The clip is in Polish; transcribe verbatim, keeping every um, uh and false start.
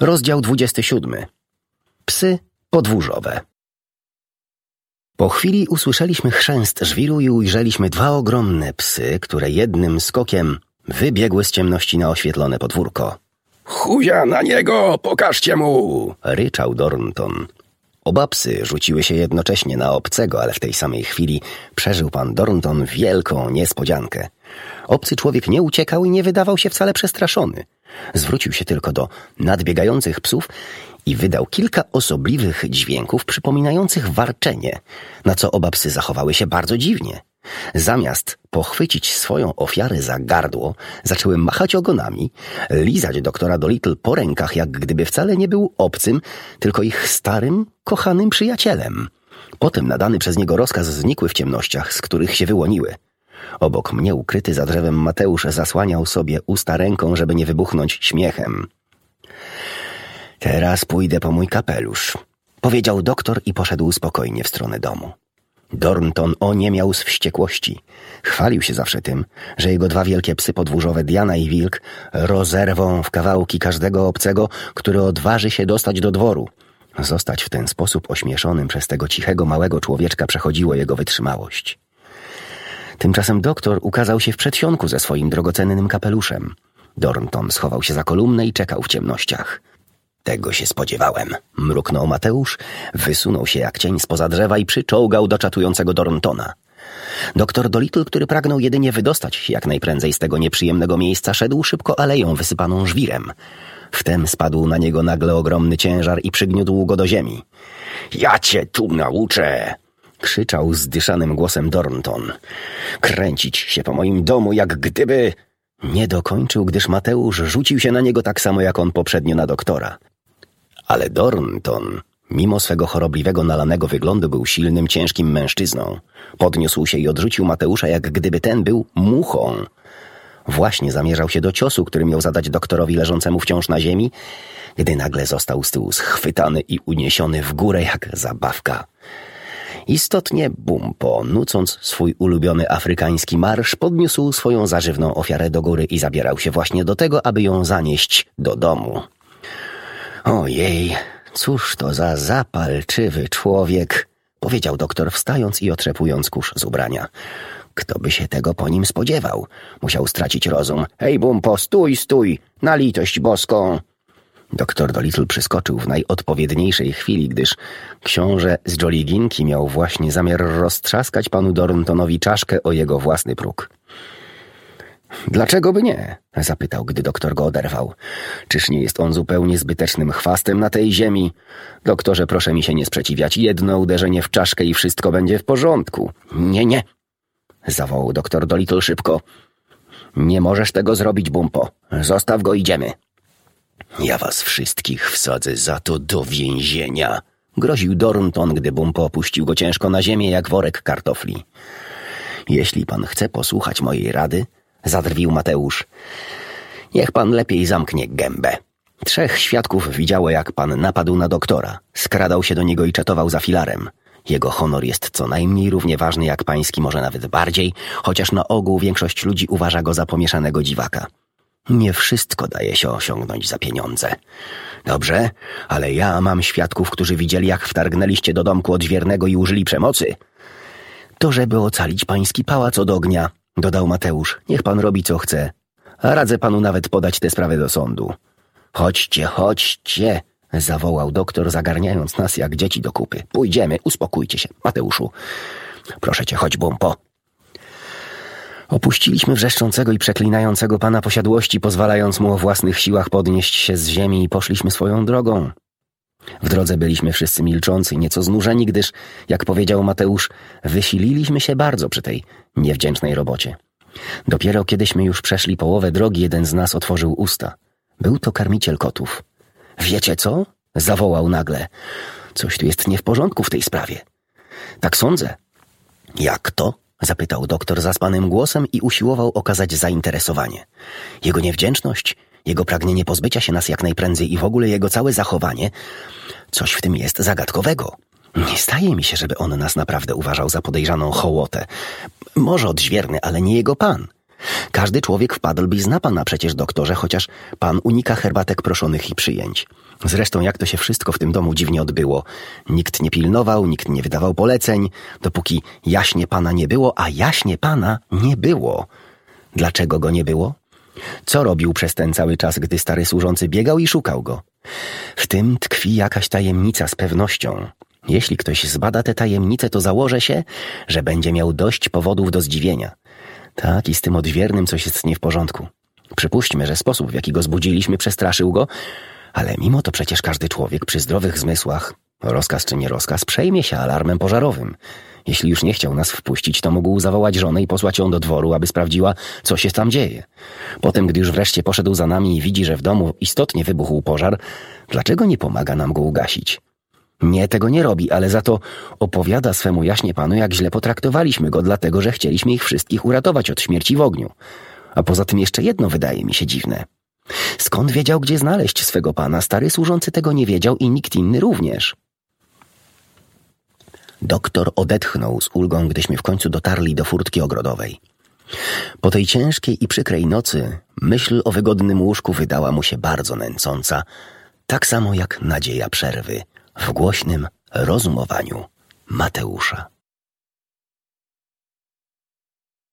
Rozdział dwudziesty siódmy. Psy podwórzowe. Po chwili usłyszeliśmy chrzęst żwiru i ujrzeliśmy dwa ogromne psy, które jednym skokiem wybiegły z ciemności na oświetlone podwórko. Chuzia na niego, pokażcie mu! Ryczał Dornton. Oba psy rzuciły się jednocześnie na obcego, ale w tej samej chwili przeżył pan Dornton wielką niespodziankę. Obcy człowiek nie uciekał i nie wydawał się wcale przestraszony. Zwrócił się tylko do nadbiegających psów i wydał kilka osobliwych dźwięków przypominających warczenie, na co oba psy zachowały się bardzo dziwnie. Zamiast pochwycić swoją ofiarę za gardło, zaczęły machać ogonami, lizać doktora Dolittle po rękach, jak gdyby wcale nie był obcym, tylko ich starym, kochanym przyjacielem. Potem nadany przez niego rozkaz znikły w ciemnościach, z których się wyłoniły. Obok mnie, ukryty za drzewem, Mateusz zasłaniał sobie usta ręką, żeby nie wybuchnąć śmiechem. Teraz pójdę po mój kapelusz, powiedział doktor i poszedł spokojnie w stronę domu. Dornton oniemiał z wściekłości. Chwalił się zawsze tym, że jego dwa wielkie psy podwórzowe, Diana i Wilk, rozerwą w kawałki każdego obcego, który odważy się dostać do dworu. Zostać w ten sposób ośmieszonym przez tego cichego, małego człowieczka przechodziło jego wytrzymałość. Tymczasem doktor ukazał się w przedsionku ze swoim drogocennym kapeluszem. Dornton schował się za kolumnę i czekał w ciemnościach. Tego się spodziewałem, mruknął Mateusz, wysunął się jak cień spoza drzewa i przyczołgał do czatującego Dorntona. Doktor Dolittle, który pragnął jedynie wydostać się jak najprędzej z tego nieprzyjemnego miejsca, szedł szybko aleją wysypaną żwirem. Wtem spadł na niego nagle ogromny ciężar i przygniótł go do ziemi. Ja cię tu nauczę! Krzyczał zdyszanym głosem Dornton. Kręcić się po moim domu, jak gdyby... Nie dokończył, gdyż Mateusz rzucił się na niego tak samo jak on poprzednio na doktora. Ale Dornton, mimo swego chorobliwego, nalanego wyglądu, był silnym, ciężkim mężczyzną. Podniósł się i odrzucił Mateusza, jak gdyby ten był muchą. Właśnie zamierzał się do ciosu, który miał zadać doktorowi leżącemu wciąż na ziemi, gdy nagle został z tyłu schwytany i uniesiony w górę jak zabawka. Istotnie Bumpo, nucąc swój ulubiony afrykański marsz, podniósł swoją zażywną ofiarę do góry i zabierał się właśnie do tego, aby ją zanieść do domu. Ojej, cóż to za zapalczywy człowiek, powiedział doktor, wstając i otrzepując kurz z ubrania. Kto by się tego po nim spodziewał? Musiał stracić rozum. Hej, Bumpo, stój, stój, na litość boską! Doktor Dolittle przyskoczył w najodpowiedniejszej chwili, gdyż książę z Jollyginki miał właśnie zamiar roztrzaskać panu Dorntonowi czaszkę o jego własny próg. Dlaczego by nie? Zapytał, gdy doktor go oderwał. Czyż nie jest on zupełnie zbytecznym chwastem na tej ziemi? Doktorze, proszę mi się nie sprzeciwiać. Jedno uderzenie w czaszkę i wszystko będzie w porządku. Nie, nie, zawołał doktor Dolittle szybko. Nie możesz tego zrobić, Bumpo. Zostaw go, idziemy. Ja was wszystkich wsadzę za to do więzienia, groził Dornton, gdy Bumpo opuścił go ciężko na ziemię jak worek kartofli. Jeśli pan chce posłuchać mojej rady, zadrwił Mateusz, niech pan lepiej zamknie gębę. Trzech świadków widziało, jak pan napadł na doktora, skradał się do niego i czatował za filarem. Jego honor jest co najmniej równie ważny jak pański, może nawet bardziej, chociaż na ogół większość ludzi uważa go za pomieszanego dziwaka. Nie wszystko daje się osiągnąć za pieniądze. Dobrze, ale ja mam świadków, którzy widzieli, jak wtargnęliście do domku odźwiernego i użyli przemocy. To, żeby ocalić pański pałac od ognia, dodał Mateusz. Niech pan robi, co chce. A radzę panu nawet podać tę sprawę do sądu. Chodźcie, chodźcie, zawołał doktor, zagarniając nas jak dzieci do kupy. Pójdziemy, uspokójcie się, Mateuszu. Proszę cię, chodź, Bumpo. Opuściliśmy wrzeszczącego i przeklinającego pana posiadłości, pozwalając mu o własnych siłach podnieść się z ziemi i poszliśmy swoją drogą. W drodze byliśmy wszyscy milczący, nieco znużeni, gdyż, jak powiedział Mateusz, wysililiśmy się bardzo przy tej niewdzięcznej robocie. Dopiero kiedyśmy już przeszli połowę drogi, jeden z nas otworzył usta. Był to karmiciel kotów. Wiecie co? Zawołał nagle. Coś tu jest nie w porządku w tej sprawie. Tak sądzę. Jak to? Zapytał doktor zaspanym głosem i usiłował okazać zainteresowanie. Jego niewdzięczność, jego pragnienie pozbycia się nas jak najprędzej i w ogóle jego całe zachowanie, coś w tym jest zagadkowego. Nie zdaje mi się, żeby on nas naprawdę uważał za podejrzaną hołotę. Może odźwierny, ale nie jego pan. Każdy człowiek wpadłby zna pana przecież, doktorze, chociaż pan unika herbatek proszonych i przyjęć. Zresztą jak to się wszystko w tym domu dziwnie odbyło. Nikt nie pilnował, nikt nie wydawał poleceń, dopóki jaśnie pana nie było, a jaśnie pana nie było. Dlaczego go nie było? Co robił przez ten cały czas, gdy stary służący biegał i szukał go? W tym tkwi jakaś tajemnica z pewnością. Jeśli ktoś zbada tę tajemnicę, to założę się, że będzie miał dość powodów do zdziwienia. Tak, i z tym odźwiernym coś jest nie w porządku. Przypuśćmy, że sposób, w jaki go zbudziliśmy, przestraszył go, ale mimo to przecież każdy człowiek przy zdrowych zmysłach, rozkaz czy nie rozkaz, przejmie się alarmem pożarowym. Jeśli już nie chciał nas wpuścić, to mógł zawołać żonę i posłać ją do dworu, aby sprawdziła, co się tam dzieje. Potem, gdy już wreszcie poszedł za nami i widzi, że w domu istotnie wybuchł pożar, dlaczego nie pomaga nam go ugasić? Nie, tego nie robi, ale za to opowiada swemu jaśnie panu, jak źle potraktowaliśmy go, dlatego że chcieliśmy ich wszystkich uratować od śmierci w ogniu. A poza tym jeszcze jedno wydaje mi się dziwne. Skąd wiedział, gdzie znaleźć swego pana? Stary służący tego nie wiedział i nikt inny również. Doktor odetchnął z ulgą, gdyśmy w końcu dotarli do furtki ogrodowej. Po tej ciężkiej i przykrej nocy myśl o wygodnym łóżku wydała mu się bardzo nęcąca, tak samo jak nadzieja przerwy w głośnym rozumowaniu Mateusza.